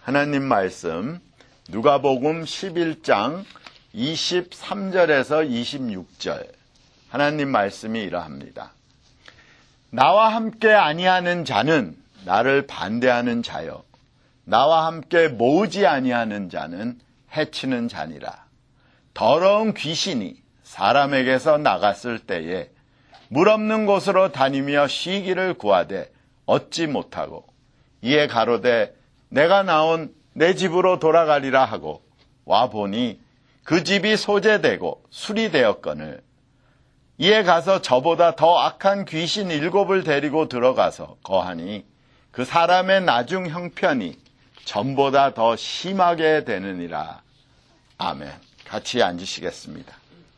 하나님 말씀 누가복음 11장 23절에서 26절 하나님 말씀이 이러합니다. 나와 함께 아니하는 자는 나를 반대하는 자요, 나와 함께 모으지 아니하는 자는 해치는 자니라. 더러운 귀신이 사람에게서 나갔을 때에 물 없는 곳으로 다니며 쉬기를 구하되 얻지 못하고 이에 가로되 내가 나온 내 집으로 돌아가리라 하고 와보니 그 집이 소재되고 수리되었거늘 이에 가서 저보다 더 악한 귀신 7을 데리고 들어가서 거하니 그 사람의 나중 형편이 전보다 더 심하게 되느니라. 아멘. 같이 앉으시겠습니다.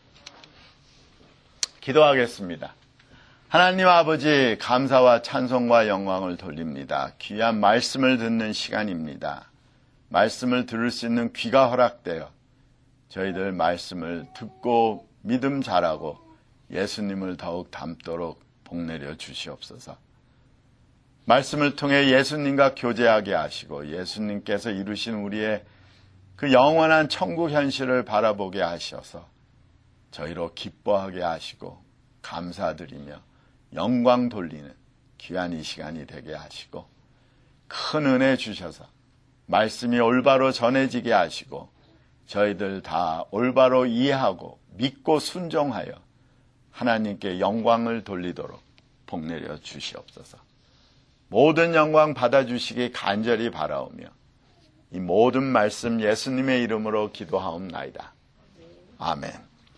기도하겠습니다. 하나님 아버지, 감사와 찬송과 영광을 돌립니다. 귀한 말씀을 듣는 시간입니다. 말씀을 들을 수 있는 귀가 허락되어 저희들 말씀을 듣고 믿음 자라고 예수님을 더욱 닮도록 복내려 주시옵소서. 말씀을 통해 예수님과 교제하게 하시고 예수님께서 이루신 우리의 그 영원한 천국 현실을 바라보게 하셔서 저희로 기뻐하게 하시고 감사드리며 영광 돌리는 귀한 이 시간이 되게 하시고 큰 은혜 주셔서 말씀이 올바로 전해지게 하시고 저희들 다 올바로 이해하고 믿고 순종하여 하나님께 영광을 돌리도록 복내려 주시옵소서. 모든 영광 받아주시기 간절히 바라오며 이 모든 말씀 예수님의 이름으로 기도하옵나이다. 아멘.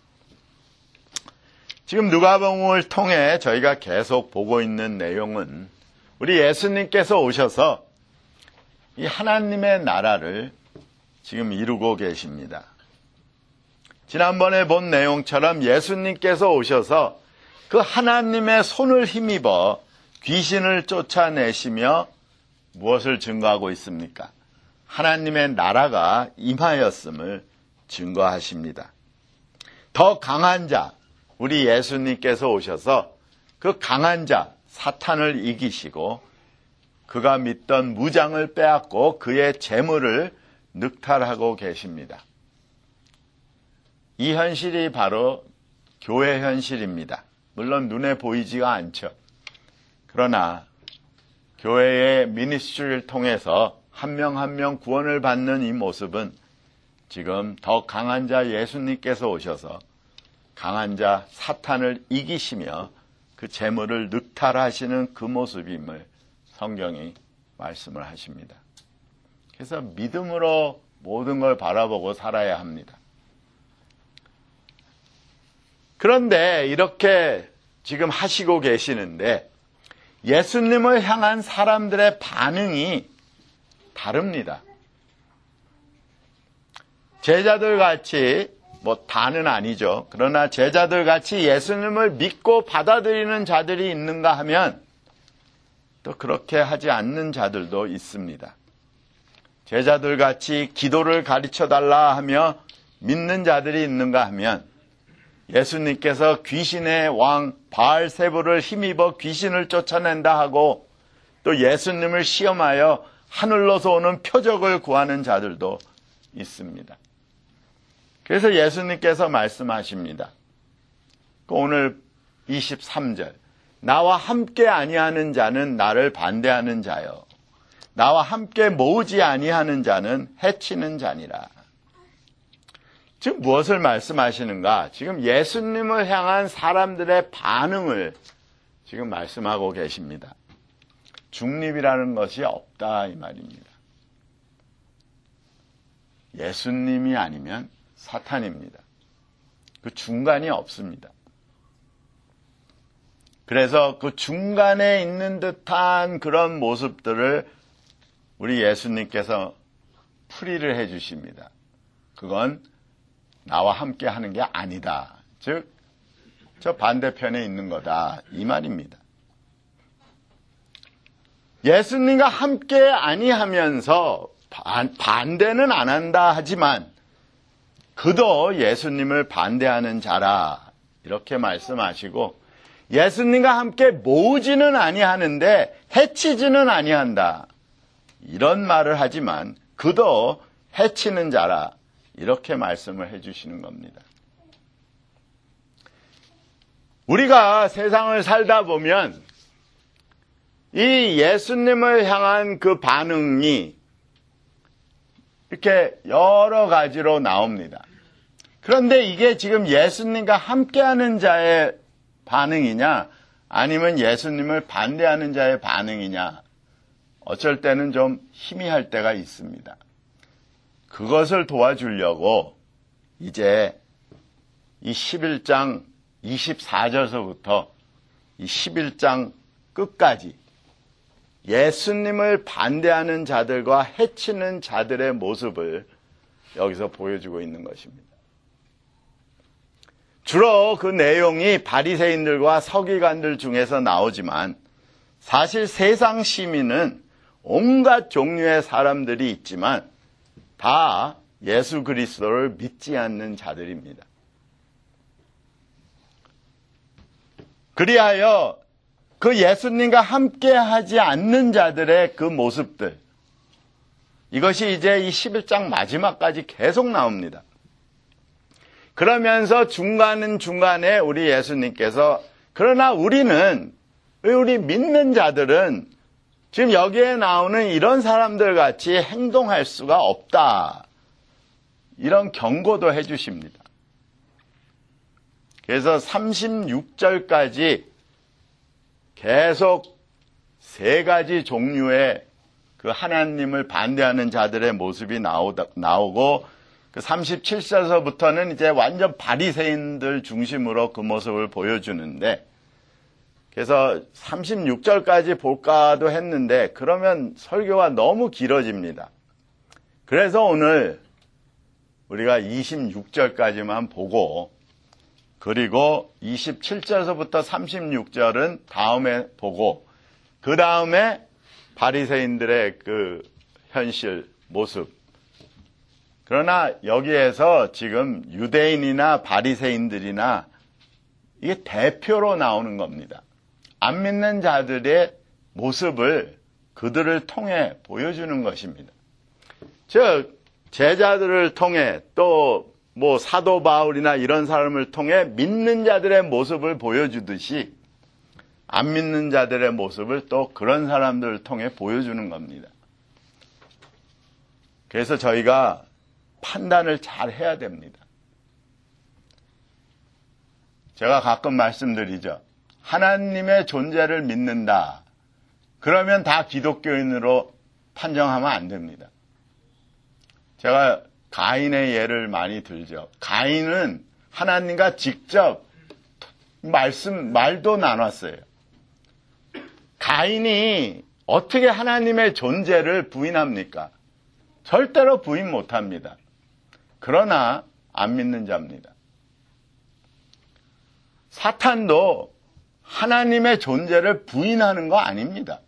지금 누가복음을 통해 저희가 계속 보고 있는 내용은 우리 예수님께서 오셔서 이 하나님의 나라를 지금 이루고 계십니다. 지난번에 본 내용처럼 예수님께서 오셔서 그 하나님의 손을 힘입어 귀신을 쫓아내시며 무엇을 증거하고 있습니까? 하나님의 나라가 임하였음을 증거하십니다. 더 강한 자, 우리 예수님께서 오셔서 그 강한 자 사탄을 이기시고 그가 믿던 무장을 빼앗고 그의 재물을 늑탈하고 계십니다. 이 현실이 바로 교회 현실입니다. 물론 눈에 보이지가 않죠. 그러나 교회의 미니스트리를 통해서 한 명 한 명 구원을 받는 이 모습은 지금 더 강한 자 예수님께서 오셔서 강한 자 사탄을 이기시며 그 재물을 늑탈하시는 그 모습임을 성경이 말씀을 하십니다. 그래서 믿음으로 모든 걸 바라보고 살아야 합니다. 그런데 이렇게 지금 하시고 계시는데 예수님을 향한 사람들의 반응이 다릅니다. 제자들 같이 다는 아니죠. 그러나 제자들 같이 예수님을 믿고 받아들이는 자들이 있는가 하면 또 그렇게 하지 않는 자들도 있습니다. 제자들 같이 기도를 가르쳐달라 하며 믿는 자들이 있는가 하면 예수님께서 귀신의 왕 바알세불을 힘입어 귀신을 쫓아낸다 하고 또 예수님을 시험하여 하늘로서 오는 표적을 구하는 자들도 있습니다. 그래서 예수님께서 말씀하십니다. 오늘 23절 나와 함께 아니하는 자는 나를 반대하는 자요, 나와 함께 모으지 아니하는 자는 해치는 자니라. 지금 무엇을 말씀하시는가? 지금 예수님을 향한 사람들의 반응을 지금 말씀하고 계십니다. 중립이라는 것이 없다 이 말입니다. 예수님이 아니면 사탄입니다. 그 중간이 없습니다. 그래서 그 중간에 있는 듯한 그런 모습들을 우리 예수님께서 풀이를 해 주십니다. 그건 나와 함께 하는 게 아니다. 즉, 저 반대편에 있는 거다. 이 말입니다. 예수님과 함께 아니하면서 반대는 안 한다 하지만 그도 예수님을 반대하는 자라 이렇게 말씀하시고 예수님과 함께 모으지는 아니하는데 해치지는 아니한다. 이런 말을 하지만 그도 해치는 자라. 이렇게 말씀을 해주시는 겁니다. 우리가 세상을 살다 보면 이 예수님을 향한 그 반응이 이렇게 여러 가지로 나옵니다. 그런데 이게 지금 예수님과 함께하는 자의 반응이냐 아니면 예수님을 반대하는 자의 반응이냐 어쩔 때는 좀 희미할 때가 있습니다. 그것을 도와주려고 이제 이 11장 24절서부터 이 11장 끝까지 예수님을 반대하는 자들과 해치는 자들의 모습을 여기서 보여주고 있는 것입니다. 주로 그 내용이 바리새인들과 서기관들 중에서 나오지만 사실 세상 시민은 온갖 종류의 사람들이 있지만 다 예수 그리스도를 믿지 않는 자들입니다. 그리하여 그 예수님과 함께 하지 않는 자들의 그 모습들, 이것이 이제 이 11장 마지막까지 계속 나옵니다. 그러면서 중간에 우리 예수님께서 그러나 우리 믿는 자들은 지금 여기에 나오는 이런 사람들 같이 행동할 수가 없다. 이런 경고도 해 주십니다. 그래서 36절까지 계속 세 가지 종류의 그 하나님을 반대하는 자들의 모습이 나오고 그 37절서부터는 이제 완전 바리새인들 중심으로 그 모습을 보여주는데 그래서 36절까지 볼까도 했는데 그러면 설교가 너무 길어집니다. 그래서 오늘 우리가 26절까지만 보고 그리고 27절서부터 36절은 다음에 보고 그 다음에 바리새인들의 그 현실 모습. 그러나 여기에서 지금 유대인이나 바리새인들이나 이게 대표로 나오는 겁니다. 안 믿는 자들의 모습을 그들을 통해 보여주는 것입니다. 즉 제자들을 통해 또 뭐 사도 바울이나 이런 사람을 통해 믿는 자들의 모습을 보여주듯이 안 믿는 자들의 모습을 또 그런 사람들을 통해 보여주는 겁니다. 그래서 저희가 판단을 잘 해야 됩니다. 제가 가끔 말씀드리죠. 하나님의 존재를 믿는다. 그러면 다 기독교인으로 판정하면 안 됩니다. 제가 가인의 예를 많이 들죠. 가인은 하나님과 직접 말도 나눴어요. 가인이 어떻게 하나님의 존재를 부인합니까? 절대로 부인 못합니다. 그러나 안 믿는 자입니다. 사탄도 하나님의 존재를 부인하는 거 아닙니다.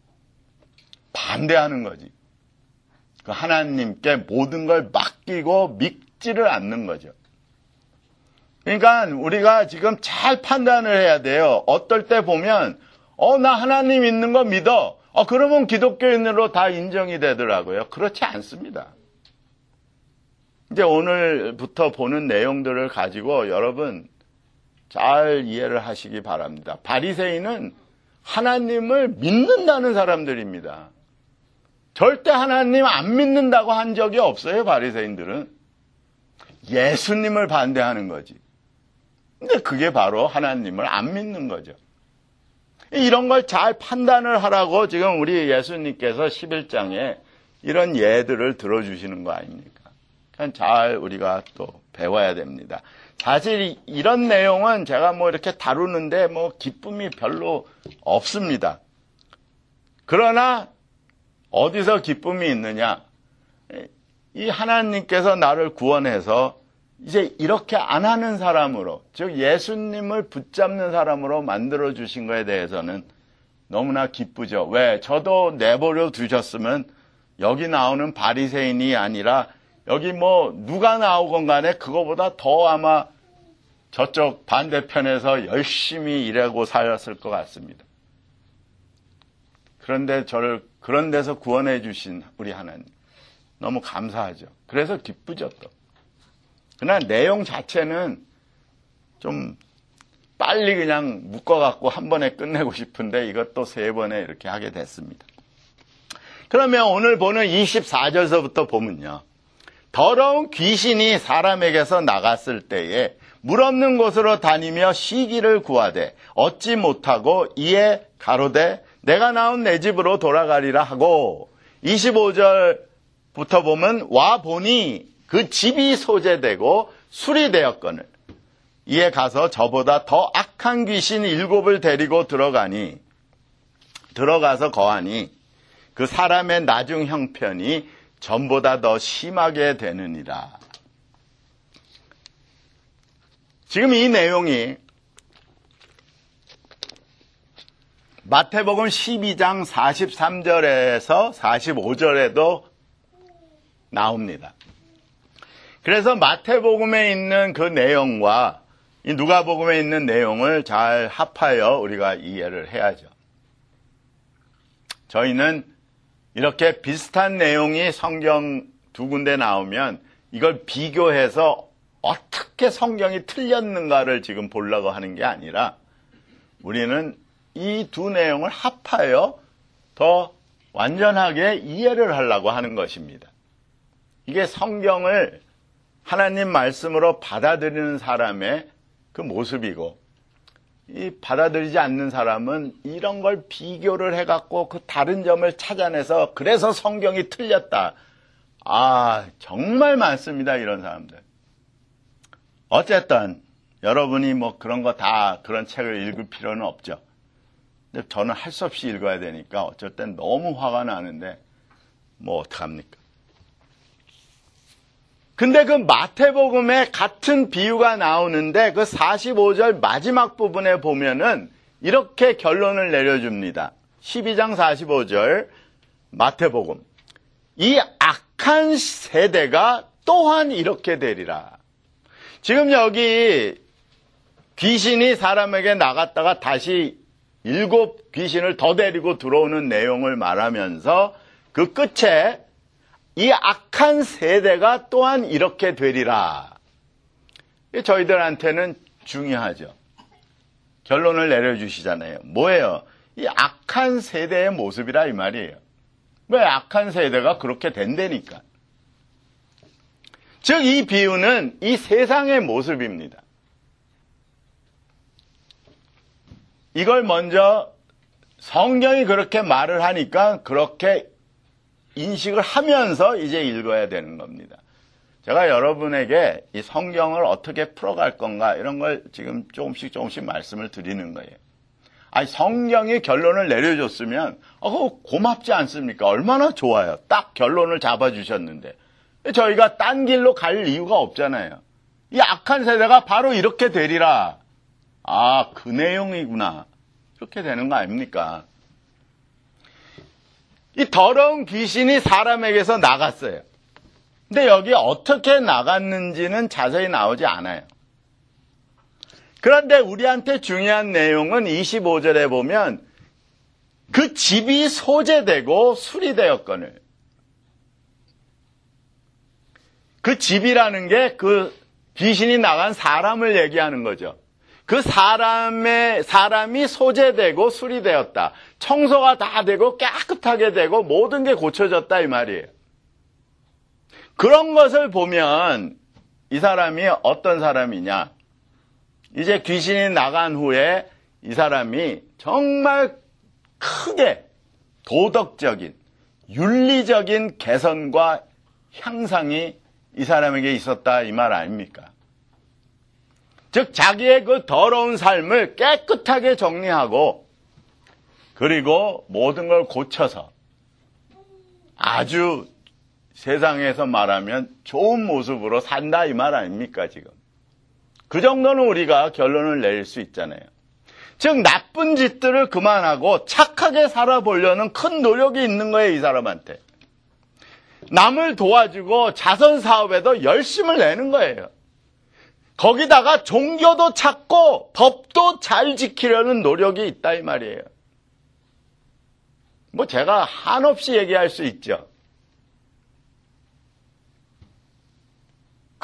반대하는 거지. 그 하나님께 모든 걸 맡기고 믿지를 않는 거죠. 그러니까 우리가 지금 잘 판단을 해야 돼요. 어떨 때 보면 나 하나님 있는 거 믿어. 그러면 기독교인으로 다 인정이 되더라고요. 그렇지 않습니다. 이제 오늘부터 보는 내용들을 가지고 여러분 잘 이해를 하시기 바랍니다. 바리새인은 하나님을 믿는다는 사람들입니다. 절대 하나님 안 믿는다고 한 적이 없어요. 바리새인들은 예수님을 반대하는 거지. 근데 그게 바로 하나님을 안 믿는 거죠. 이런 걸 잘 판단을 하라고 지금 우리 예수님께서 11장에 이런 예들을 들어주시는 거 아닙니까? 그냥 잘 우리가 또 배워야 됩니다. 사실 이런 내용은 제가 뭐 이렇게 다루는데 뭐 기쁨이 별로 없습니다. 그러나 어디서 기쁨이 있느냐? 이 하나님께서 나를 구원해서 이제 이렇게 안 하는 사람으로, 즉 예수님을 붙잡는 사람으로 만들어 주신 거에 대해서는 너무나 기쁘죠. 왜? 저도 내버려 두셨으면 여기 나오는 바리새인이 아니라 여기 뭐 누가 나오건 간에 그거보다 더 아마 저쪽 반대편에서 열심히 일하고 살았을 것 같습니다. 그런데 저를 그런 데서 구원해 주신 우리 하나님 너무 감사하죠. 그래서 기쁘죠 또. 그러나 내용 자체는 좀 빨리 그냥 묶어갖고 한 번에 끝내고 싶은데 이것도 3번에 이렇게 하게 됐습니다. 그러면 오늘 보는 24절서부터 보면요. 더러운 귀신이 사람에게서 나갔을 때에 물 없는 곳으로 다니며 쉬기를 구하되 얻지 못하고 이에 가로되 내가 나온 내 집으로 돌아가리라 하고 25절부터 보면 와 보니 그 집이 소재되고 수리되었거늘 이에 가서 저보다 더 악한 귀신 7을 데리고 들어가서 거하니 그 사람의 나중 형편이 전보다 더 심하게 되느니라. 지금 이 내용이 마태복음 12장 43절에서 45절에도 나옵니다. 그래서 마태복음에 있는 그 내용과 이 누가복음에 있는 내용을 잘 합하여 우리가 이해를 해야죠. 저희는 이렇게 비슷한 내용이 성경 2군데 나오면 이걸 비교해서 어떻게 성경이 틀렸는가를 지금 보려고 하는 게 아니라 우리는 이 2 내용을 합하여 더 완전하게 이해를 하려고 하는 것입니다. 이게 성경을 하나님 말씀으로 받아들이는 사람의 그 모습이고 이 받아들이지 않는 사람은 이런 걸 비교를 해갖고 그 다른 점을 찾아내서 그래서 성경이 틀렸다. 정말 많습니다. 이런 사람들. 어쨌든 여러분이 뭐 그런 거 다 그런 책을 읽을 필요는 없죠. 근데 저는 할 수 없이 읽어야 되니까 어쩔 땐 너무 화가 나는데 뭐 어떡합니까? 근데 그 마태복음에 같은 비유가 나오는데 그 45절 마지막 부분에 보면은 이렇게 결론을 내려줍니다. 12장 45절 마태복음. 이 악한 세대가 또한 이렇게 되리라. 지금 여기 귀신이 사람에게 나갔다가 다시 7 귀신을 더 데리고 들어오는 내용을 말하면서 그 끝에 이 악한 세대가 또한 이렇게 되리라. 저희들한테는 중요하죠. 결론을 내려주시잖아요. 뭐예요? 이 악한 세대의 모습이라 이 말이에요. 왜 악한 세대가 그렇게 된다니까. 즉 이 비유는 이 세상의 모습입니다. 이걸 먼저 성경이 그렇게 말을 하니까 그렇게 인식을 하면서 이제 읽어야 되는 겁니다. 제가 여러분에게 이 성경을 어떻게 풀어갈 건가 이런 걸 지금 조금씩 말씀을 드리는 거예요. 성경이 결론을 내려줬으면 그거 고맙지 않습니까? 얼마나 좋아요. 딱 결론을 잡아주셨는데 저희가 딴 길로 갈 이유가 없잖아요. 이 악한 세대가 바로 이렇게 되리라. 그 내용이구나. 이렇게 되는 거 아닙니까? 이 더러운 귀신이 사람에게서 나갔어요. 근데 여기 어떻게 나갔는지는 자세히 나오지 않아요. 그런데 우리한테 중요한 내용은 25절에 보면 그 집이 소재되고 수리되었거늘. 그 집이라는 게 그 귀신이 나간 사람을 얘기하는 거죠. 그 사람이 소재되고 수리되었다. 청소가 다 되고 깨끗하게 되고 모든 게 고쳐졌다 이 말이에요. 그런 것을 보면 이 사람이 어떤 사람이냐. 이제 귀신이 나간 후에 이 사람이 정말 크게 도덕적인, 윤리적인 개선과 향상이 이 사람에게 있었다 이 말 아닙니까? 즉 자기의 그 더러운 삶을 깨끗하게 정리하고 그리고 모든 걸 고쳐서 아주 세상에서 말하면 좋은 모습으로 산다 이 말 아닙니까 지금? 그 정도는 우리가 결론을 내릴 수 있잖아요. 즉 나쁜 짓들을 그만하고 착하게 살아보려는 큰 노력이 있는 거예요 이 사람한테. 남을 도와주고 자선 사업에도 열심을 내는 거예요. 거기다가 종교도 찾고 법도 잘 지키려는 노력이 있다 이 말이에요. 뭐 제가 한없이 얘기할 수 있죠.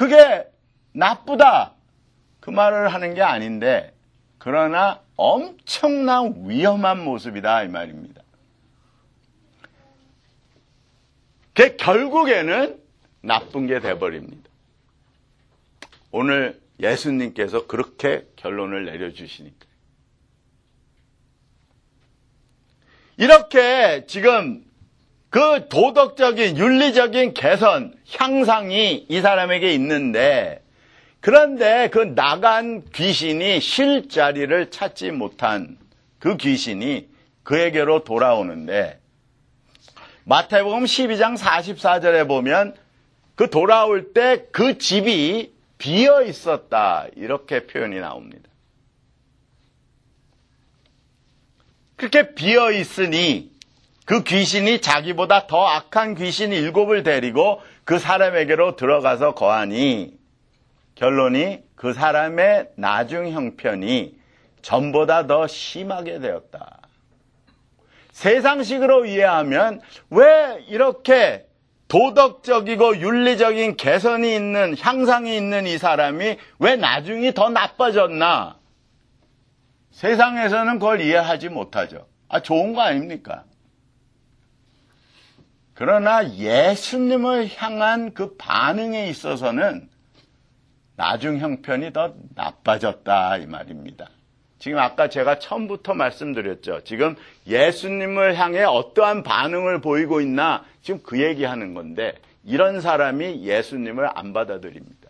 그게 나쁘다 그 말을 하는 게 아닌데, 그러나 엄청난 위험한 모습이다 이 말입니다. 그게 결국에는 나쁜 게 돼버립니다. 오늘 예수님께서 그렇게 결론을 내려주시니까. 이렇게 지금 그 도덕적인 윤리적인 개선, 향상이 이 사람에게 있는데, 그런데 그 나간 귀신이 쉴 자리를 찾지 못한 그 귀신이 그에게로 돌아오는데, 마태복음 12장 44절에 보면 그 돌아올 때 그 집이 비어 있었다 이렇게 표현이 나옵니다. 그렇게 비어 있으니 그 귀신이 자기보다 더 악한 귀신 7을 데리고 그 사람에게로 들어가서 거하니, 결론이 그 사람의 나중 형편이 전보다 더 심하게 되었다. 세상식으로 이해하면 왜 이렇게 도덕적이고 윤리적인 개선이 있는, 향상이 있는 이 사람이 왜 나중이 더 나빠졌나? 세상에서는 그걸 이해하지 못하죠. 좋은 거 아닙니까? 그러나 예수님을 향한 그 반응에 있어서는 나중 형편이 더 나빠졌다 이 말입니다. 지금 아까 제가 처음부터 말씀드렸죠. 지금 예수님을 향해 어떠한 반응을 보이고 있나, 지금 그 얘기하는 건데, 이런 사람이 예수님을 안 받아들입니다.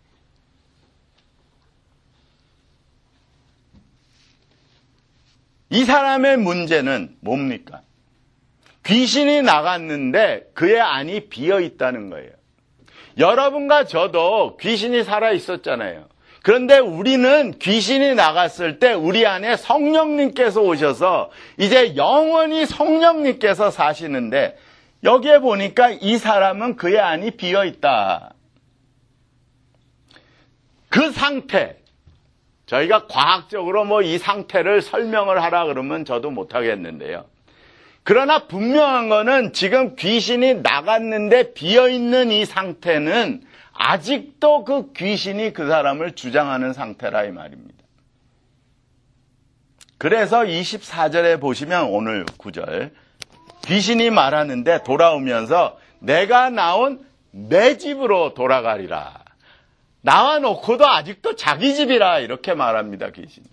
이 사람의 문제는 뭡니까? 귀신이 나갔는데 그의 안이 비어 있다는 거예요. 여러분과 저도 귀신이 살아 있었잖아요. 그런데 우리는 귀신이 나갔을 때 우리 안에 성령님께서 오셔서 이제 영원히 성령님께서 사시는데, 여기에 보니까 이 사람은 그의 안이 비어 있다. 그 상태, 저희가 과학적으로 이 상태를 설명을 하라 그러면 저도 못하겠는데요. 그러나 분명한 거는 지금 귀신이 나갔는데 비어있는 이 상태는 아직도 그 귀신이 그 사람을 주장하는 상태라 이 말입니다. 그래서 24절에 보시면 오늘 9절, 귀신이 말하는데 돌아오면서 내가 나온 내 집으로 돌아가리라. 나와 놓고도 아직도 자기 집이라 이렇게 말합니다, 귀신이.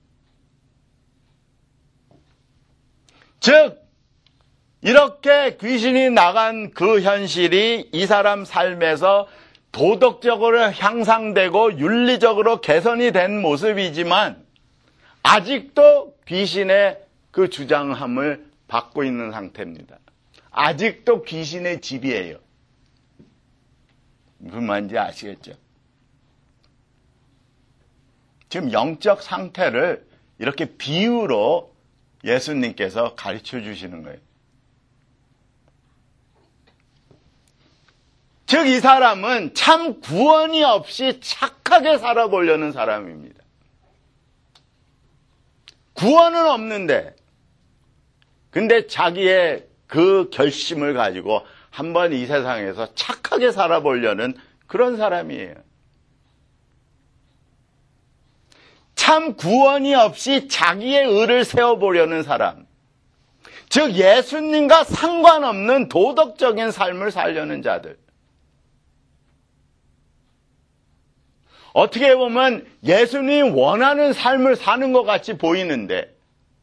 즉 이렇게 귀신이 나간 그 현실이 이 사람 삶에서 도덕적으로 향상되고 윤리적으로 개선이 된 모습이지만 아직도 귀신의 그 주장함을 받고 있는 상태입니다. 아직도 귀신의 집이에요. 무슨 말인지 아시겠죠? 지금 영적 상태를 이렇게 비유로 예수님께서 가르쳐 주시는 거예요. 즉 이 사람은 참 구원이 없이 착하게 살아보려는 사람입니다. 구원은 없는데, 근데 자기의 그 결심을 가지고 한번 이 세상에서 착하게 살아보려는 그런 사람이에요. 참 구원이 없이 자기의 의를 세워보려는 사람. 즉 예수님과 상관없는 도덕적인 삶을 살려는 자들. 어떻게 보면 예수님이 원하는 삶을 사는 것 같이 보이는데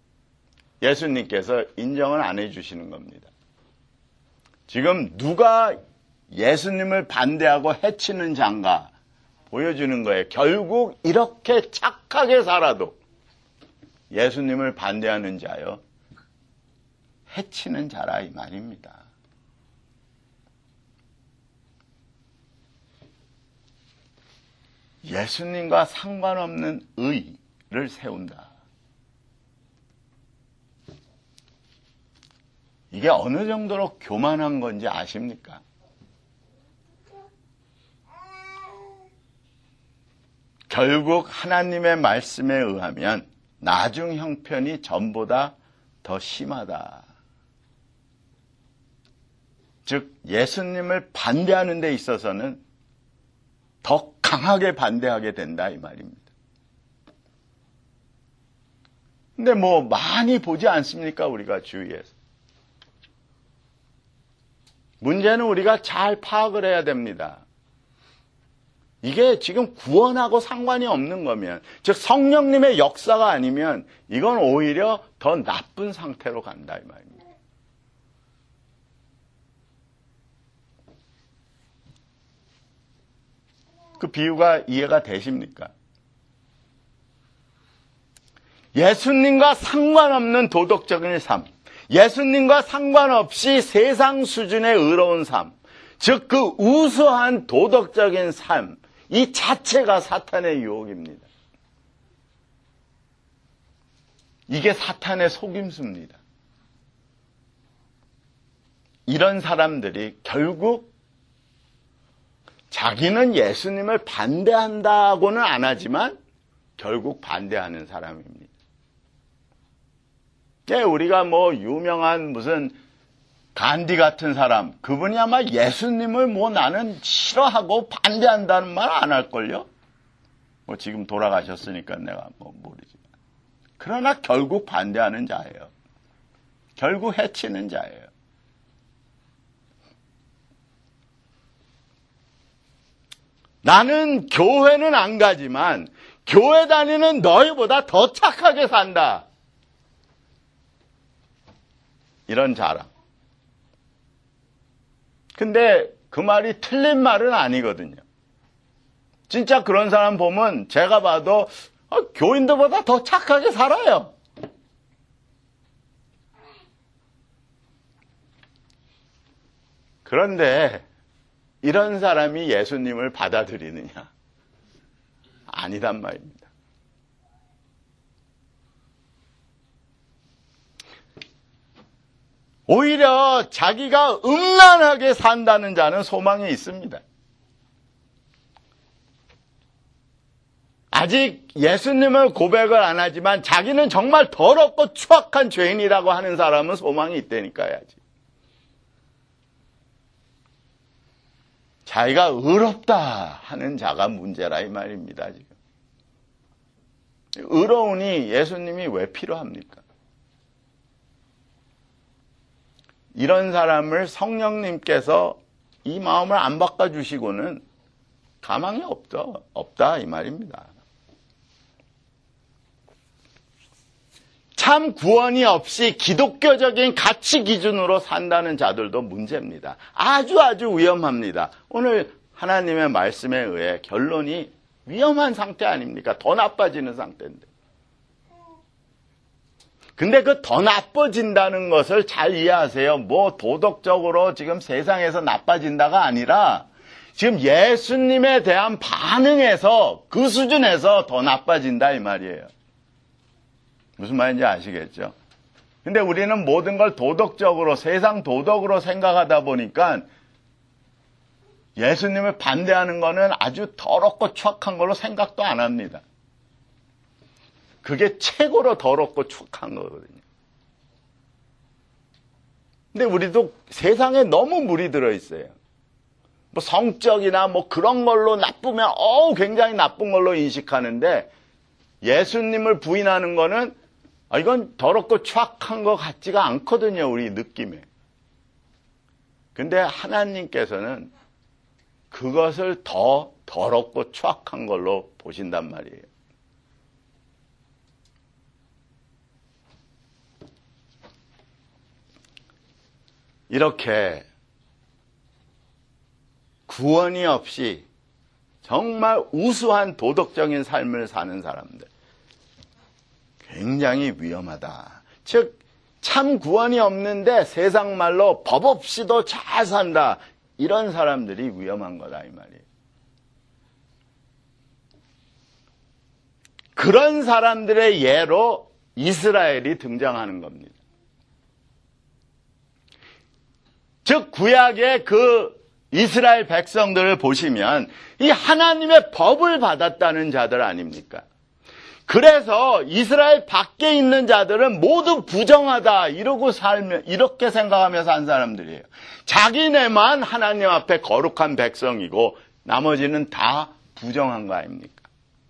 예수님께서 인정을 안 해주시는 겁니다. 지금 누가 예수님을 반대하고 해치는 자인가 보여주는 거예요. 결국 이렇게 착하게 살아도 예수님을 반대하는 자요, 해치는 자라 이 말입니다. 예수님과 상관없는 의를 세운다. 이게 어느 정도로 교만한 건지 아십니까? 결국 하나님의 말씀에 의하면 나중 형편이 전보다 더 심하다. 즉 예수님을 반대하는 데 있어서는 더 강하게 반대하게 된다 이 말입니다. 근데 뭐 많이 보지 않습니까? 우리가 주위에서. 문제는 우리가 잘 파악을 해야 됩니다. 이게 지금 구원하고 상관이 없는 거면, 즉 성령님의 역사가 아니면 이건 오히려 더 나쁜 상태로 간다 이 말입니다. 그 비유가 이해가 되십니까? 예수님과 상관없는 도덕적인 삶, 예수님과 상관없이 세상 수준의 의로운 삶, 즉 그 우수한 도덕적인 삶, 이 자체가 사탄의 유혹입니다. 이게 사탄의 속임수입니다. 이런 사람들이 결국 자기는 예수님을 반대한다고는 안 하지만 결국 반대하는 사람입니다. 우리가 뭐 유명한 무슨 간디 같은 사람, 그분이 아마 예수님을 뭐 나는 싫어하고 반대한다는 말 안 할걸요? 뭐 지금 돌아가셨으니까 내가 뭐 모르지만. 그러나 결국 반대하는 자예요. 결국 해치는 자예요. 나는 교회는 안 가지만 교회 다니는 너희보다 더 착하게 산다. 이런 자랑. 근데 그 말이 틀린 말은 아니거든요. 진짜 그런 사람 보면 제가 봐도 교인들보다 더 착하게 살아요. 그런데 이런 사람이 예수님을 받아들이느냐? 아니단 말입니다. 오히려 자기가 음란하게 산다는 자는 소망이 있습니다. 아직 예수님을 고백을 안 하지만 자기는 정말 더럽고 추악한 죄인이라고 하는 사람은 소망이 있다니까요. 아직. 자기가 의롭다 하는 자가 문제라 이 말입니다. 지금. 의로우니 예수님이 왜 필요합니까? 이런 사람을 성령님께서 이 마음을 안 바꿔주시고는 가망이 없다 이 말입니다. 참 구원이 없이 기독교적인 가치 기준으로 산다는 자들도 문제입니다. 아주 위험합니다. 오늘 하나님의 말씀에 의해 결론이 위험한 상태 아닙니까? 더 나빠지는 상태인데. 근데 그 더 나빠진다는 것을 잘 이해하세요. 뭐 도덕적으로 지금 세상에서 나빠진다가 아니라 지금 예수님에 대한 반응에서 그 수준에서 더 나빠진다 이 말이에요. 무슨 말인지 아시겠죠? 근데 우리는 모든 걸 도덕적으로, 세상 도덕으로 생각하다 보니까 예수님을 반대하는 거는 아주 더럽고 추악한 걸로 생각도 안 합니다. 그게 최고로 더럽고 추악한 거거든요. 근데 우리도 세상에 너무 물이 들어있어요. 뭐 성적이나 뭐 그런 걸로 나쁘면 굉장히 나쁜 걸로 인식하는데 예수님을 부인하는 거는 이건 더럽고 추악한 것 같지가 않거든요. 우리 느낌에. 근데 하나님께서는 그것을 더 더럽고 추악한 걸로 보신단 말이에요. 이렇게 구원이 없이 정말 우수한 도덕적인 삶을 사는 사람들 굉장히 위험하다. 즉 참 구원이 없는데 세상 말로 법 없이도 잘 산다. 이런 사람들이 위험한 거다 이 말이에요. 그런 사람들의 예로 이스라엘이 등장하는 겁니다. 즉 구약의 그 이스라엘 백성들을 보시면 이 하나님의 법을 받았다는 자들 아닙니까? 그래서 이스라엘 밖에 있는 자들은 모두 부정하다 이렇게 생각하면서 한 사람들이에요. 자기네만 하나님 앞에 거룩한 백성이고 나머지는 다 부정한 거 아닙니까?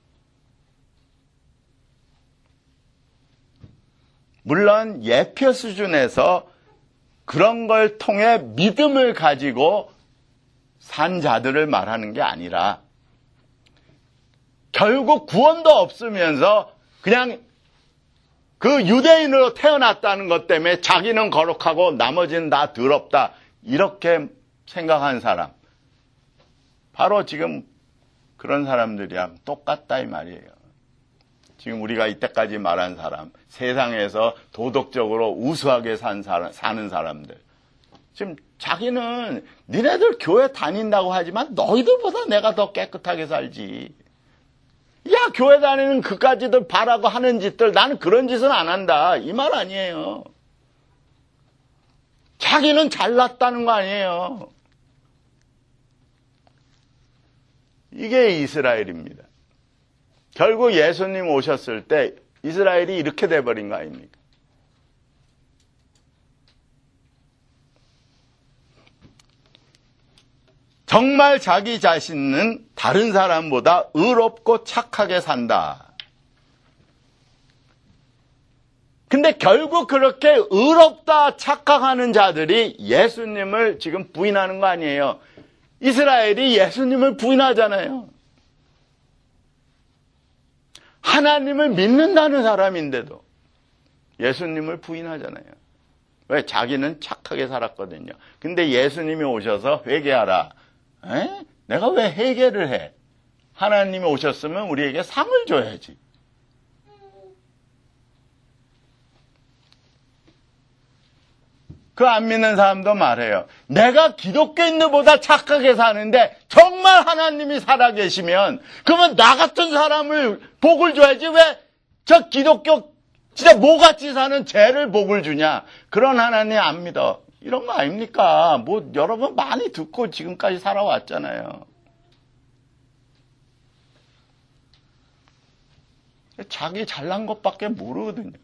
물론 예표 수준에서 그런 걸 통해 믿음을 가지고 산 자들을 말하는 게 아니라 결국 구원도 없으면서 그냥 그 유대인으로 태어났다는 것 때문에 자기는 거룩하고 나머지는 다 더럽다 이렇게 생각한 사람, 바로 지금 그런 사람들이랑 똑같다 이 말이에요. 지금 우리가 이때까지 말한 사람, 세상에서 도덕적으로 우수하게 사는 사람들, 지금 자기는 니네들 교회 다닌다고 하지만 너희들보다 내가 더 깨끗하게 살지. 야, 교회 다니는 그까지들 바라고 하는 짓들 나는 그런 짓은 안 한다 이 말 아니에요. 자기는 잘났다는 거 아니에요. 이게 이스라엘입니다. 결국 예수님 오셨을 때 이스라엘이 이렇게 돼버린 거 아닙니까? 정말 자기 자신은 다른 사람보다 의롭고 착하게 산다. 근데 결국 그렇게 의롭다 착각하는 자들이 예수님을 지금 부인하는 거 아니에요. 이스라엘이 예수님을 부인하잖아요. 하나님을 믿는다는 사람인데도 예수님을 부인하잖아요. 왜? 자기는 착하게 살았거든요. 근데 예수님이 오셔서 회개하라. 내가 왜 회개를 해? 하나님이 오셨으면 우리에게 상을 줘야지. 그 안 믿는 사람도 말해요. 내가 기독교인들보다 착하게 사는데 정말 하나님이 살아계시면 그러면 나 같은 사람을 복을 줘야지 왜 저 기독교 진짜 모같이 사는 쟤를 복을 주냐. 그런 하나님 안 믿어. 이런 거 아닙니까? 뭐 여러분 많이 듣고 지금까지 살아왔잖아요. 자기 잘난 것밖에 모르거든요.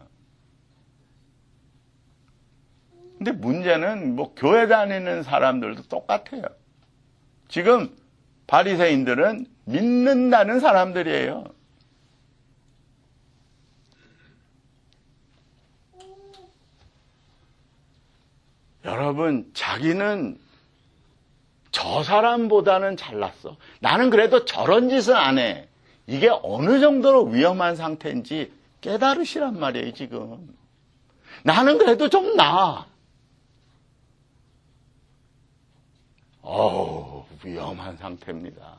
근데 문제는 뭐 교회 다니는 사람들도 똑같아요. 지금 바리새인들은 믿는다는 사람들이에요. 여러분, 자기는 저 사람보다는 잘났어. 나는 그래도 저런 짓은 안 해. 이게 어느 정도로 위험한 상태인지 깨달으시란 말이에요, 지금. 나는 그래도 좀 나아. 위험한 상태입니다.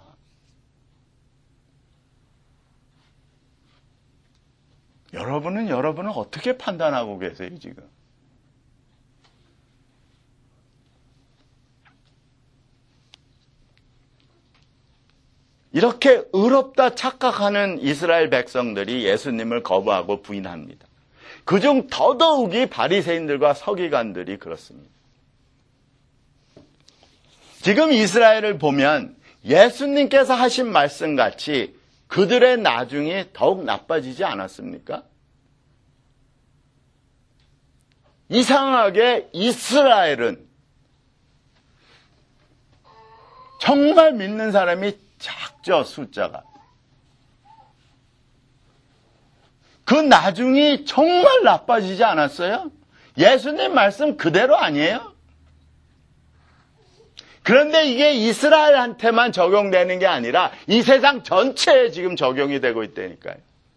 여러분은 어떻게 판단하고 계세요, 지금? 이렇게 의롭다 착각하는 이스라엘 백성들이 예수님을 거부하고 부인합니다. 그중 더더욱이 바리새인들과 서기관들이 그렇습니다. 지금 이스라엘을 보면 예수님께서 하신 말씀같이 그들의 나중이 더욱 나빠지지 않았습니까? 이상하게 이스라엘은 정말 믿는 사람이 작죠, 숫자가. 그 나중이 정말 나빠지지 않았어요? 예수님 말씀 그대로 아니에요? 그런데 이게 이스라엘한테만 적용되는 게 아니라 이 세상 전체에 지금 적용이 되고 있다니까요.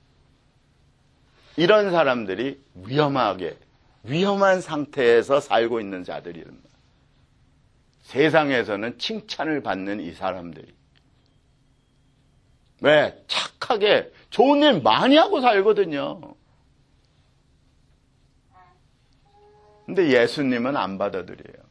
이런 사람들이 위험한 상태에서 살고 있는 자들입니다. 세상에서는 칭찬을 받는 이 사람들이. 왜? 착하게 좋은 일 많이 하고 살거든요. 근데 예수님은 안 받아들여요.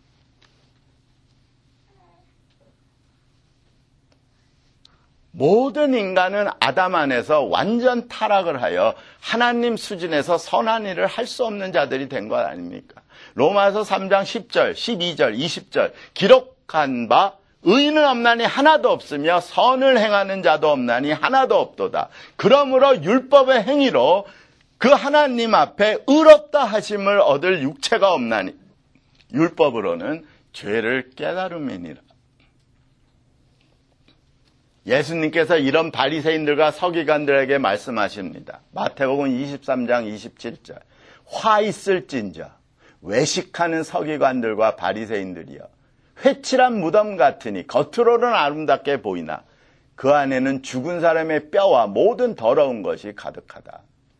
모든 인간은 아담 안에서 완전 타락을 하여 하나님 수준에서 선한 일을 할 수 없는 자들이 된 것 아닙니까? 로마서 3장 10절, 12절, 20절 기록한 바 의인은 없나니 하나도 없으며 선을 행하는 자도 없나니 하나도 없도다. 그러므로 율법의 행위로 그 하나님 앞에 의롭다 하심을 얻을 육체가 없나니 율법으로는 죄를 깨달음이니라. 예수님께서 이런 바리새인들과 서기관들에게 말씀하십니다. 마태복음 23장 27절. 화 있을진저 외식하는 서기관들과 바리새인들이여 회칠한 무덤 같으니 겉으로는 아름답게 보이나 그 안에는 죽은 사람의 뼈와 모든 더러운 것이 가득하다.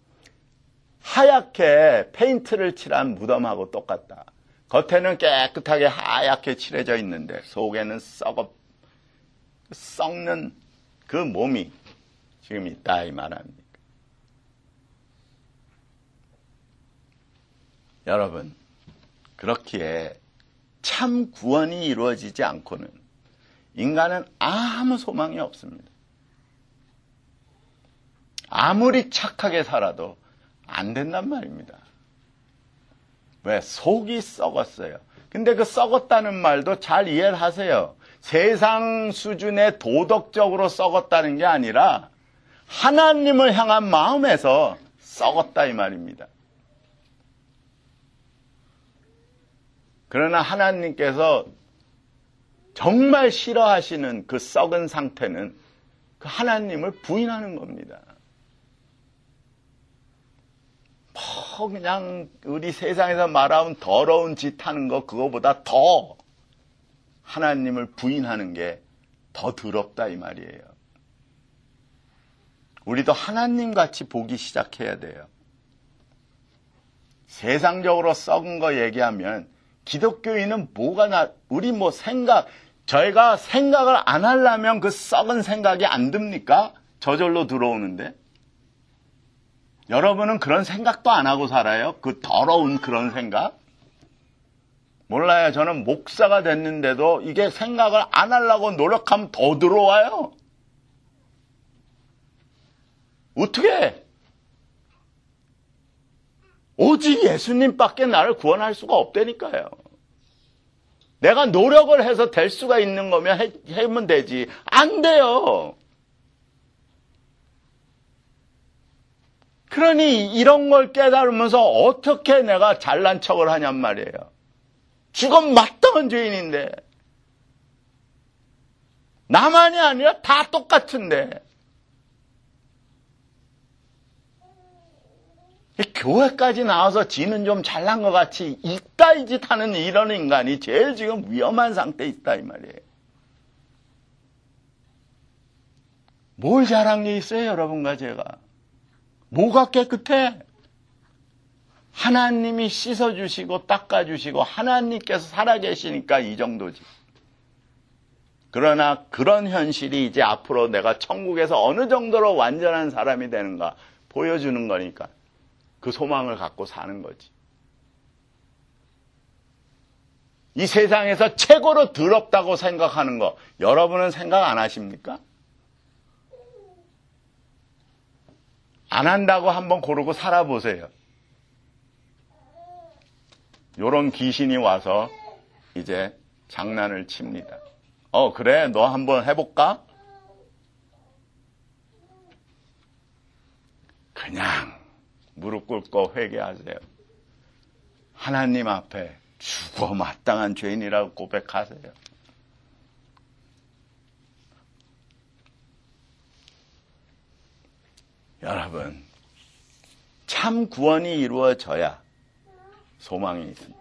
하얗게 페인트를 칠한 무덤하고 똑같다. 겉에는 깨끗하게 하얗게 칠해져 있는데 속에는 썩는 그 몸이 지금 있다 이 말 아닙니까? 여러분, 그렇기에 참 구원이 이루어지지 않고는 인간은 아무 소망이 없습니다. 아무리 착하게 살아도 안 된단 말입니다. 왜? 속이 썩었어요. 근데 그 썩었다는 말도 잘 이해를 하세요. 세상 수준의 도덕적으로 썩었다는 게 아니라 하나님을 향한 마음에서 썩었다 이 말입니다. 그러나 하나님께서 정말 싫어하시는 그 썩은 상태는 그 하나님을 부인하는 겁니다. 그냥 우리 세상에서 말하면 더러운 짓 하는 거 그거보다 더 하나님을 부인하는 게 더 더럽다 이 말이에요. 우리도 하나님같이 보기 시작해야 돼요. 세상적으로 썩은 거 얘기하면 기독교인은 우리 저희가 생각을 안 하려면 그 썩은 생각이 안 듭니까? 저절로 들어오는데. 여러분은 그런 생각도 안 하고 살아요? 그 더러운 그런 생각? 몰라요. 저는 목사가 됐는데도 이게 생각을 안 하려고 노력하면 더 들어와요. 어떻게? 오직 예수님밖에 나를 구원할 수가 없다니까요. 내가 노력을 해서 될 수가 있는 거면 하면 되지. 안 돼요. 그러니 이런 걸 깨달으면서 어떻게 내가 잘난 척을 하냔 말이에요. 죽음 마땅한 죄인인데. 나만이 아니라 다 똑같은데. 교회까지 나와서 지는 좀 잘난 것 같이 이따위 짓 하는 이런 인간이 제일 지금 위험한 상태에 있다 이 말이에요. 뭘 잘한 게 있어요 여러분과 제가? 뭐가 깨끗해? 하나님이 씻어주시고 닦아주시고 하나님께서 살아계시니까 이 정도지. 그러나 그런 현실이 이제 앞으로 내가 천국에서 어느 정도로 완전한 사람이 되는가 보여주는 거니까 그 소망을 갖고 사는 거지. 이 세상에서 최고로 더럽다고 생각하는 거 여러분은 생각 안 하십니까? 안 한다고 한번 고르고 살아보세요. 요런 귀신이 와서 이제 장난을 칩니다. 그래? 너 한번 해볼까? 그냥 무릎 꿇고 회개하세요. 하나님 앞에 죽어 마땅한 죄인이라고 고백하세요. 여러분, 참 구원이 이루어져야 소망이 있습니다.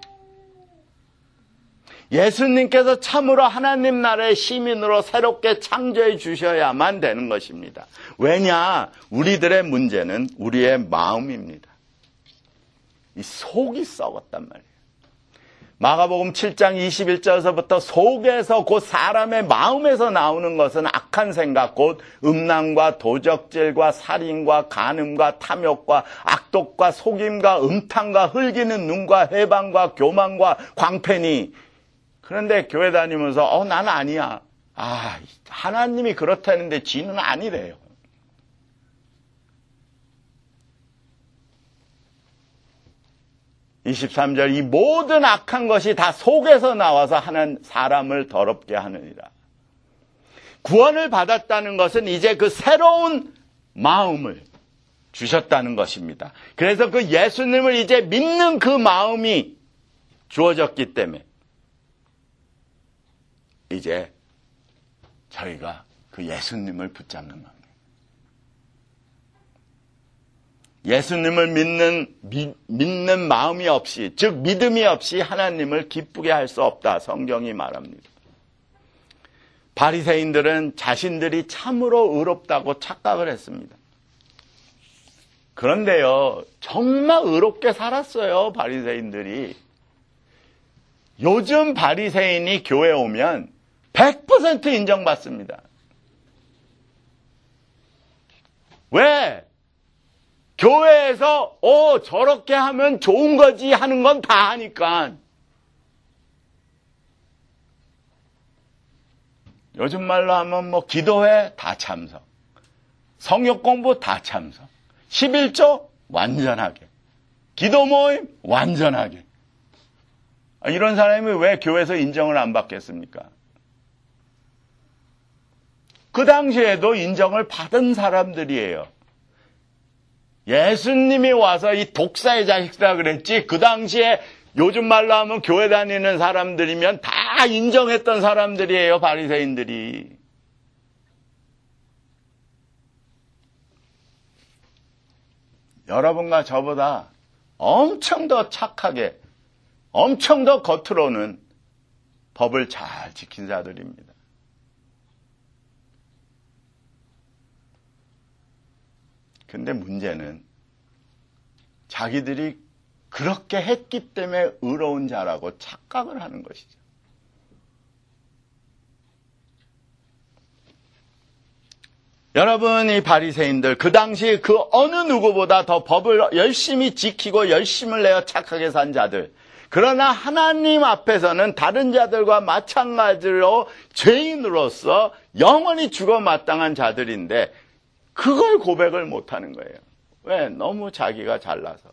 예수님께서 참으로 하나님 나라의 시민으로 새롭게 창조해 주셔야만 되는 것입니다. 왜냐? 우리들의 문제는 우리의 마음입니다. 이 속이 썩었단 말이에요. 마가복음 7장 21절에서부터 속에서 곧 사람의 마음에서 나오는 것은 악한 생각, 곧 음란과 도적질과 살인과 간음과 탐욕과 악독과 속임과 음탕과 흘기는 눈과 해방과 교만과 광패니. 그런데 교회 다니면서 난 아니야. 하나님이 그렇다는데 지는 아니래요. (23절) 이 모든 악한 것이 다 속에서 나와서 하는 사람을 더럽게 하느니라. 구원을 받았다는 것은 이제 그 새로운 마음을 주셨다는 것입니다. 그래서 그 예수님을 이제 믿는 그 마음이 주어졌기 때문에 이제 저희가 그 예수님을 붙잡는 겁니다. 예수님을 믿는 마음이 없이, 즉 믿음이 없이 하나님을 기쁘게 할 수 없다. 성경이 말합니다. 바리새인들은 자신들이 참으로 의롭다고 착각을 했습니다. 그런데요, 정말 의롭게 살았어요, 바리새인들이. 요즘 바리새인이 교회 오면 100% 인정받습니다. 왜? 교회에서 저렇게 하면 좋은 거지 하는 건 다 하니까. 요즘 말로 하면 기도회 다 참석, 성역 공부 다 참석, 11조 완전하게, 기도 모임 완전하게. 이런 사람이 왜 교회에서 인정을 안 받겠습니까? 그 당시에도 인정을 받은 사람들이에요. 예수님이 와서 이 독사의 자식이라 그랬지, 그 당시에 요즘 말로 하면 교회 다니는 사람들이면 다 인정했던 사람들이에요, 바리새인들이. 여러분과 저보다 엄청 더 착하게, 엄청 더 겉으로는 법을 잘 지킨 자들입니다. 근데 문제는 자기들이 그렇게 했기 때문에 의로운 자라고 착각을 하는 것이죠. 여러분, 이 바리새인들, 그 당시 그 어느 누구보다 더 법을 열심히 지키고 열심을 내어 착하게 산 자들, 그러나 하나님 앞에서는 다른 자들과 마찬가지로 죄인으로서 영원히 죽어 마땅한 자들인데 그걸 고백을 못하는 거예요. 왜? 너무 자기가 잘나서.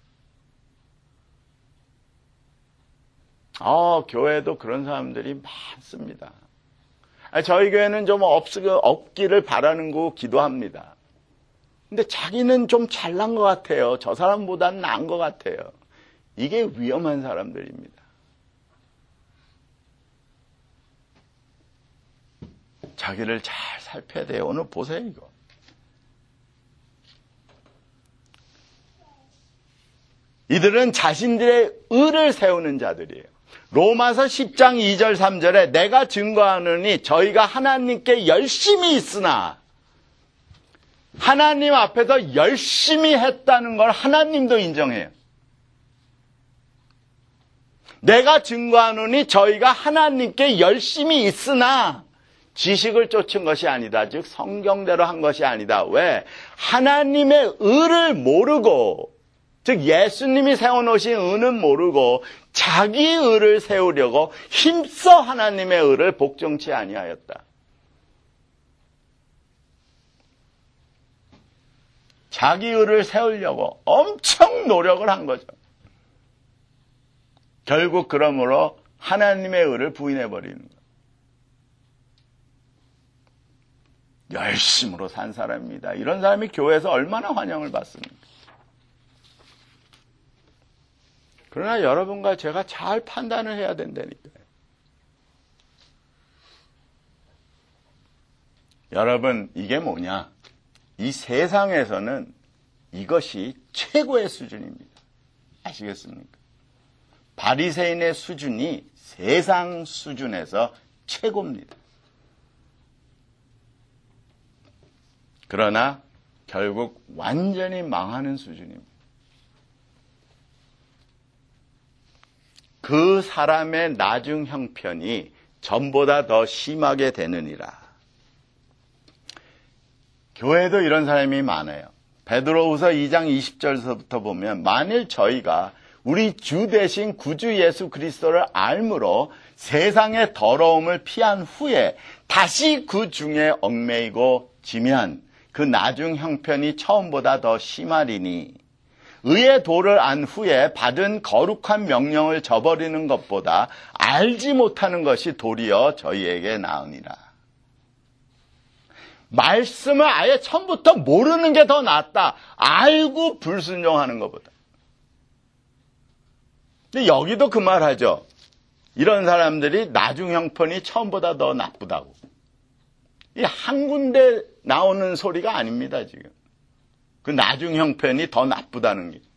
교회에도 그런 사람들이 많습니다. 저희 교회는 좀 없기를 바라는 거 기도합니다. 근데 자기는 좀 잘난 것 같아요. 저 사람보다는 나은 것 같아요. 이게 위험한 사람들입니다. 자기를 잘 살펴야 돼요. 오늘 보세요, 이거. 이들은 자신들의 의를 세우는 자들이에요. 로마서 10장 2절 3절에 내가 증거하노니 저희가 하나님께 열심히 있으나, 하나님 앞에서 열심히 했다는 걸 하나님도 인정해요. 내가 증거하노니 저희가 하나님께 열심히 있으나 지식을 쫓은 것이 아니다. 즉 성경대로 한 것이 아니다. 왜? 하나님의 의를 모르고, 즉 예수님이 세워놓으신 의는 모르고 자기 의를 세우려고 힘써 하나님의 의를 복종치 아니하였다. 자기 의를 세우려고 엄청 노력을 한 거죠. 결국 그러므로 하나님의 의를 부인해버리는 거예요. 열심으로 산 사람입니다. 이런 사람이 교회에서 얼마나 환영을 받습니까? 그러나 여러분과 제가 잘 판단을 해야 된다니까요. 여러분, 이게 뭐냐? 이 세상에서는 이것이 최고의 수준입니다. 아시겠습니까? 바리새인의 수준이 세상 수준에서 최고입니다. 그러나 결국 완전히 망하는 수준입니다. 그 사람의 나중 형편이 전보다 더 심하게 되느니라. 교회에도 이런 사람이 많아요. 베드로후서 2장 20절서부터 보면 만일 저희가 우리 주 대신 구주 예수 그리스도를 알므로 세상의 더러움을 피한 후에 다시 그 중에 얽매이고 지면 그 나중 형편이 처음보다 더 심하리니 의의 도를 안 후에 받은 거룩한 명령을 저버리는 것보다 알지 못하는 것이 도리어 저희에게 나으니라. 말씀을 아예 처음부터 모르는 게 더 낫다. 알고 불순종하는 것보다. 근데 여기도 그 말 하죠. 이런 사람들이 나중 형편이 처음보다 더 나쁘다고. 이 한 군데 나오는 소리가 아닙니다, 지금. 그 나중 형편이 더 나쁘다는 게.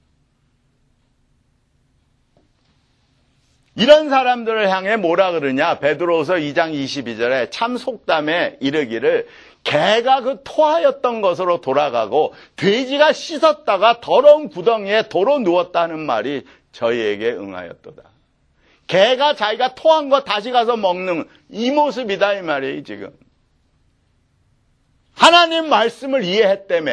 이런 사람들을 향해 뭐라 그러냐? 베드로후서 2장 22절에 참 속담에 이르기를 개가 그 토하였던 것으로 돌아가고 돼지가 씻었다가 더러운 구덩이에 도로 누웠다는 말이 저희에게 응하였도다. 개가 자기가 토한 거 다시 가서 먹는 이 모습이다 이 말이에요, 지금. 하나님 말씀을 이해했다며.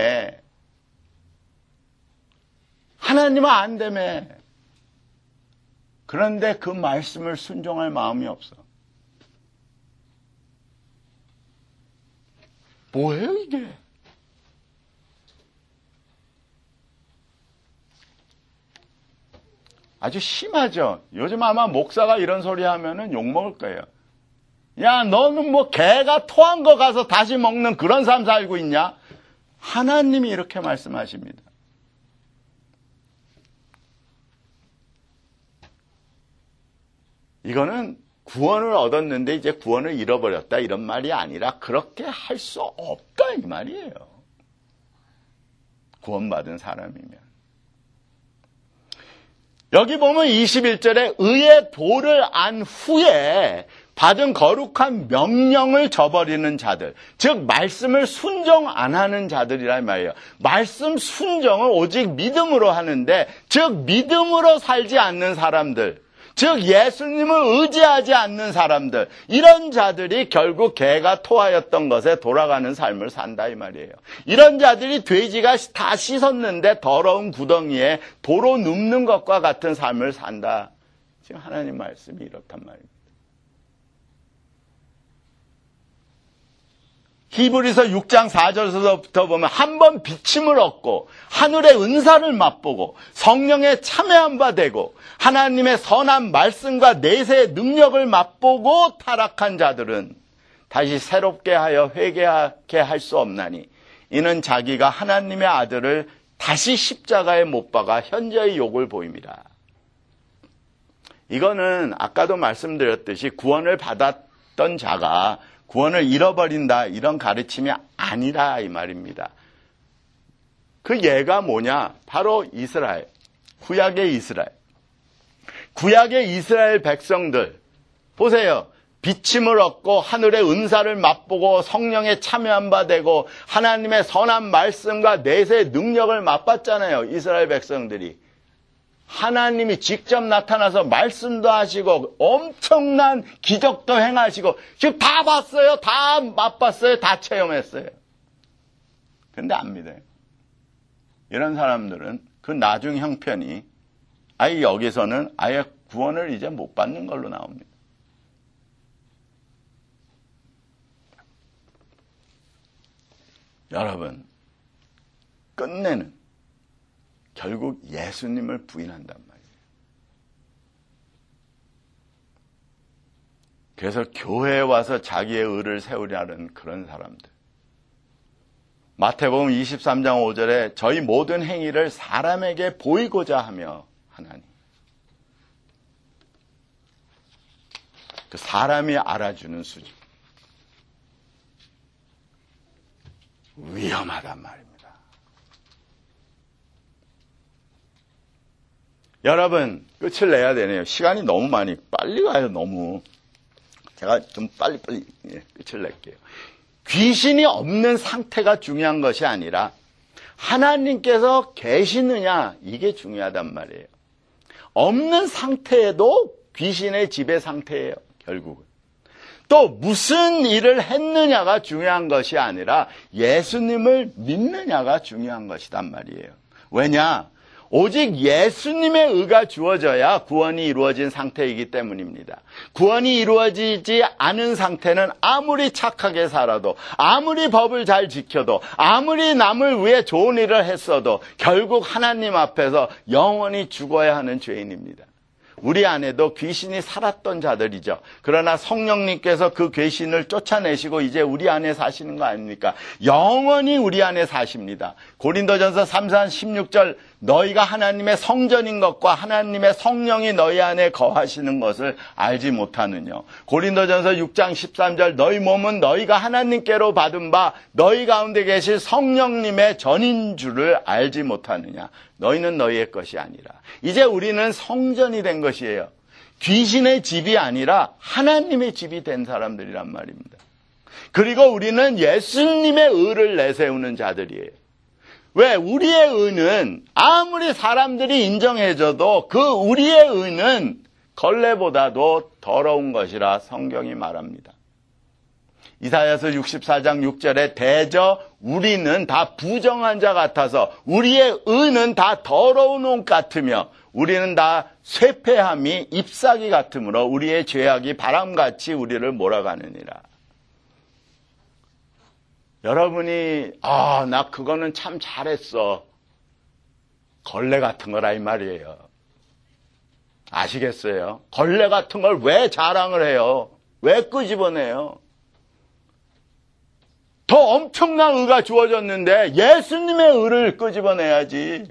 하나님은 안다며. 그런데 그 말씀을 순종할 마음이 없어. 뭐예요, 이게? 아주 심하죠? 요즘 아마 목사가 이런 소리 하면은 욕먹을 거예요. 야, 너는 뭐 개가 토한 거 가서 다시 먹는 그런 삶 살고 있냐? 하나님이 이렇게 말씀하십니다. 이거는 구원을 얻었는데 이제 구원을 잃어버렸다 이런 말이 아니라 그렇게 할 수 없다 이 말이에요. 구원받은 사람이면. 여기 보면 21절에 의의 도를 안 후에 받은 거룩한 명령을 저버리는 자들, 즉 말씀을 순종 안 하는 자들이란 말이에요. 말씀 순종을 오직 믿음으로 하는데, 즉 믿음으로 살지 않는 사람들, 즉 예수님을 의지하지 않는 사람들, 이런 자들이 결국 개가 토하였던 것에 돌아가는 삶을 산다 이 말이에요. 이런 자들이 돼지가 다 씻었는데 더러운 구덩이에 도로 눕는 것과 같은 삶을 산다. 지금 하나님 말씀이 이렇단 말입니다. 히브리서 6장 4절에서부터 보면 한 번 비침을 얻고 하늘의 은사를 맛보고 성령에 참여한 바 되고 하나님의 선한 말씀과 내세의 능력을 맛보고 타락한 자들은 다시 새롭게 하여 회개하게 할 수 없나니 이는 자기가 하나님의 아들을 다시 십자가에 못 박아 현재의 욕을 보입니다. 이거는 아까도 말씀드렸듯이 구원을 받았던 자가 구원을 잃어버린다 이런 가르침이 아니라 이 말입니다. 그 예가 뭐냐? 바로 이스라엘, 구약의 이스라엘. 구약의 이스라엘 백성들 보세요. 비침을 얻고 하늘의 은사를 맛보고 성령에 참여한 바 되고 하나님의 선한 말씀과 내세의 능력을 맛봤잖아요. 이스라엘 백성들이. 하나님이 직접 나타나서 말씀도 하시고 엄청난 기적도 행하시고 지금 다 봤어요. 다 맛봤어요. 다 체험했어요. 근데 안 믿어요. 이런 사람들은 그 나중 형편이 아예 여기서는 아예 구원을 이제 못 받는 걸로 나옵니다. 여러분, 끝내는 결국 예수님을 부인한단 말이에요. 그래서 교회에 와서 자기의 의를 세우려는 그런 사람들. 마태복음 23장 5절에 저희 모든 행위를 사람에게 보이고자 하며 하나니. 그 사람이 알아주는 수준. 위험하단 말입니다. 여러분, 끝을 내야 되네요. 시간이 너무 많이 빨리 가요. 너무. 제가 좀 빨리 끝을 낼게요. 귀신이 없는 상태가 중요한 것이 아니라 하나님께서 계시느냐 이게 중요하단 말이에요. 없는 상태에도 귀신의 지배 상태예요. 결국은. 또 무슨 일을 했느냐가 중요한 것이 아니라 예수님을 믿느냐가 중요한 것이단 말이에요. 왜냐? 오직 예수님의 의가 주어져야 구원이 이루어진 상태이기 때문입니다. 구원이 이루어지지 않은 상태는 아무리 착하게 살아도 아무리 법을 잘 지켜도 아무리 남을 위해 좋은 일을 했어도 결국 하나님 앞에서 영원히 죽어야 하는 죄인입니다. 우리 안에도 귀신이 살았던 자들이죠. 그러나 성령님께서 그 귀신을 쫓아내시고 이제 우리 안에 사시는 거 아닙니까? 영원히 우리 안에 사십니다. 고린도전서 3장 16절 너희가 하나님의 성전인 것과 하나님의 성령이 너희 안에 거하시는 것을 알지 못하느냐. 고린도전서 6장 13절 너희 몸은 너희가 하나님께로 받은 바 너희 가운데 계실 성령님의 전인 줄을 알지 못하느냐. 너희는 너희의 것이 아니라. 이제 우리는 성전이 된 것이에요. 귀신의 집이 아니라 하나님의 집이 된 사람들이란 말입니다. 그리고 우리는 예수님의 의를 내세우는 자들이에요. 왜? 우리의 의는 아무리 사람들이 인정해줘도 그 우리의 의는 걸레보다도 더러운 것이라 성경이 말합니다. 이사야서 64장 6절에 대저 우리는 다 부정한 자 같아서 우리의 의는 다 더러운 옷 같으며 우리는 다 쇠폐함이 잎사귀 같으므로 우리의 죄악이 바람같이 우리를 몰아가느니라. 여러분이 나 그거는 참 잘했어. 걸레 같은 거라 이 말이에요. 아시겠어요? 걸레 같은 걸 왜 자랑을 해요? 왜 끄집어내요? 더 엄청난 의가 주어졌는데 예수님의 의를 끄집어내야지.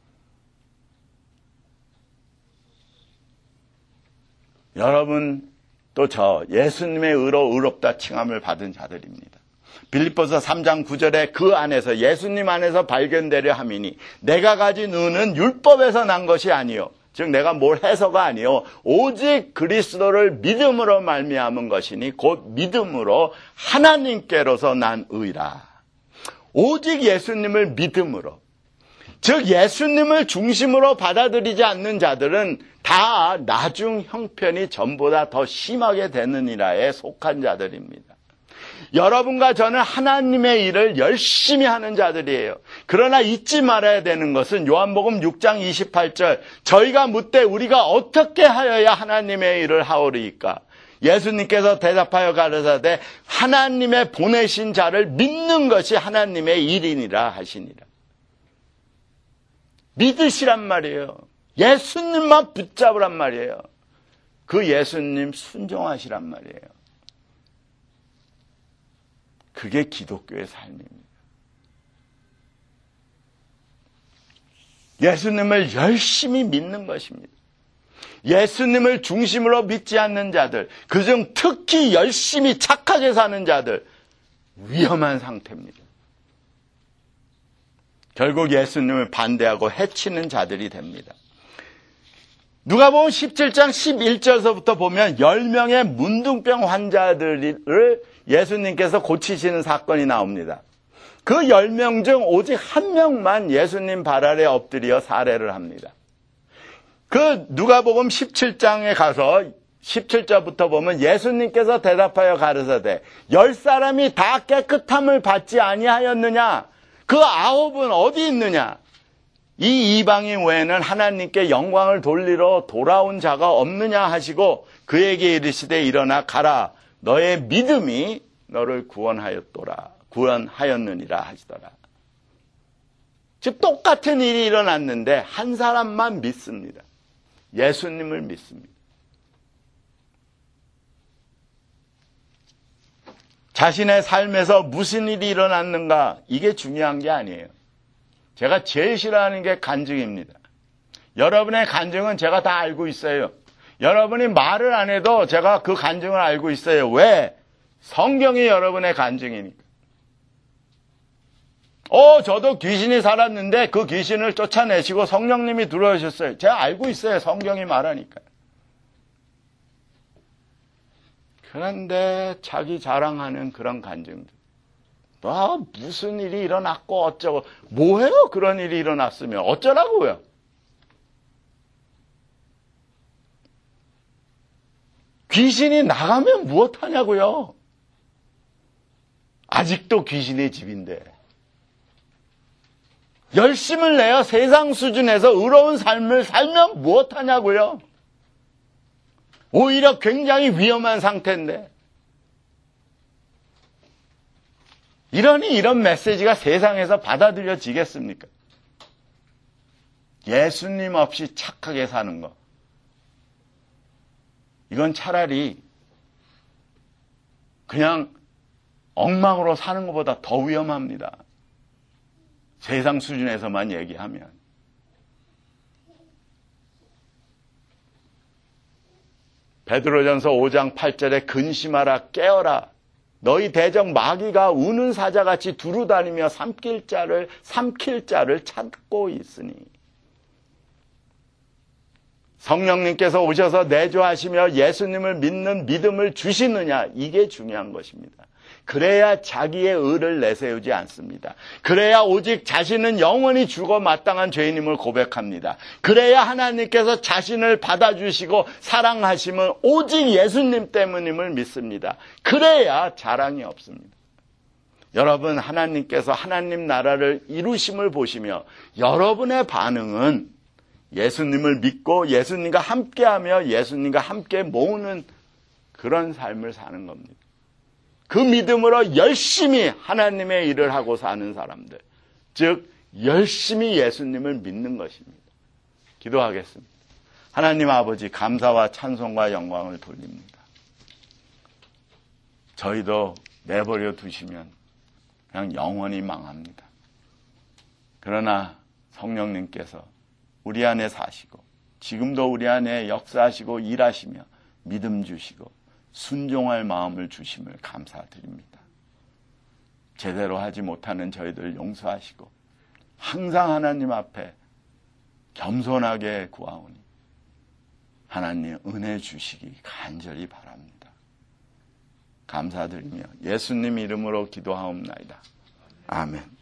여러분 또 저 예수님의 의로 의롭다 칭함을 받은 자들입니다. 빌립보서 3장 9절에 그 안에서 예수님 안에서 발견되려 함이니 내가 가진 의는 율법에서 난 것이 아니요 즉 내가 뭘 해서가 아니요 오직 그리스도를 믿음으로 말미암은 것이니 곧 믿음으로 하나님께로서 난 의라. 오직 예수님을 믿음으로, 즉 예수님을 중심으로 받아들이지 않는 자들은 다 나중 형편이 전보다 더 심하게 되느니라에 속한 자들입니다. 여러분과 저는 하나님의 일을 열심히 하는 자들이에요. 그러나 잊지 말아야 되는 것은 요한복음 6장 28절 저희가 묻되 우리가 어떻게 하여야 하나님의 일을 하오리이까? 예수님께서 대답하여 가르사대 하나님의 보내신 자를 믿는 것이 하나님의 일이니라 하시니라. 믿으시란 말이에요. 예수님만 붙잡으란 말이에요. 그 예수님 순종하시란 말이에요. 그게 기독교의 삶입니다. 예수님을 열심히 믿는 것입니다. 예수님을 중심으로 믿지 않는 자들, 그중 특히 열심히 착하게 사는 자들, 위험한 상태입니다. 결국 예수님을 반대하고 해치는 자들이 됩니다. 누가복음 17장 11절서부터 보면 10명의 문둥병 환자들을 예수님께서 고치시는 사건이 나옵니다. 그 10명 중 오직 한 명만 예수님 발 아래 엎드려 사례를 합니다. 그 누가복음 17장에 가서 17절부터 보면 예수님께서 대답하여 가르사대 10사람이 다 깨끗함을 받지 아니하였느냐? 그 9은 어디 있느냐? 이 이방인 외에는 하나님께 영광을 돌리러 돌아온 자가 없느냐 하시고 그에게 이르시되 일어나 가라. 너의 믿음이 너를 구원하였느니라 하시더라. 즉 똑같은 일이 일어났는데 한 사람만 믿습니다. 예수님을 믿습니다. 자신의 삶에서 무슨 일이 일어났는가 이게 중요한 게 아니에요. 제가 제일 싫어하는 게 간증입니다. 여러분의 간증은 제가 다 알고 있어요. 여러분이 말을 안 해도 제가 그 간증을 알고 있어요. 왜? 성경이 여러분의 간증이니까. 저도 귀신이 살았는데 그 귀신을 쫓아내시고 성령님이 들어오셨어요. 제가 알고 있어요. 성경이 말하니까. 그런데 자기 자랑하는 그런 간증들. 무슨 일이 일어났고 어쩌고. 뭐예요? 그런 일이 일어났으면. 어쩌라고요? 귀신이 나가면 무엇하냐고요? 아직도 귀신의 집인데. 열심을 내어 세상 수준에서 의로운 삶을 살면 무엇하냐고요? 오히려 굉장히 위험한 상태인데. 이런 메시지가 세상에서 받아들여지겠습니까? 예수님 없이 착하게 사는 거. 이건 차라리 그냥 엉망으로 사는 것보다 더 위험합니다. 세상 수준에서만 얘기하면. 베드로전서 5장 8절에 근심하라 깨어라 너희 대적 마귀가 우는 사자같이 두루다니며 삼킬 자를 찾고 있으니. 성령님께서 오셔서 내주하시며 예수님을 믿는 믿음을 주시느냐, 이게 중요한 것입니다. 그래야 자기의 의를 내세우지 않습니다. 그래야 오직 자신은 영원히 죽어 마땅한 죄인임을 고백합니다. 그래야 하나님께서 자신을 받아주시고 사랑하심은 오직 예수님 때문임을 믿습니다. 그래야 자랑이 없습니다. 여러분, 하나님께서 하나님 나라를 이루심을 보시며 여러분의 반응은 예수님을 믿고 예수님과 함께하며 예수님과 함께 모으는 그런 삶을 사는 겁니다. 그 믿음으로 열심히 하나님의 일을 하고 사는 사람들, 즉 열심히 예수님을 믿는 것입니다. 기도하겠습니다. 하나님 아버지, 감사와 찬송과 영광을 돌립니다. 저희도 내버려 두시면 그냥 영원히 망합니다. 그러나 성령님께서 우리 안에 사시고 지금도 우리 안에 역사하시고 일하시며 믿음 주시고 순종할 마음을 주심을 감사드립니다. 제대로 하지 못하는 저희들 용서하시고 항상 하나님 앞에 겸손하게 구하오니 하나님 은혜 주시기 간절히 바랍니다. 감사드리며 예수님 이름으로 기도하옵나이다. 아멘.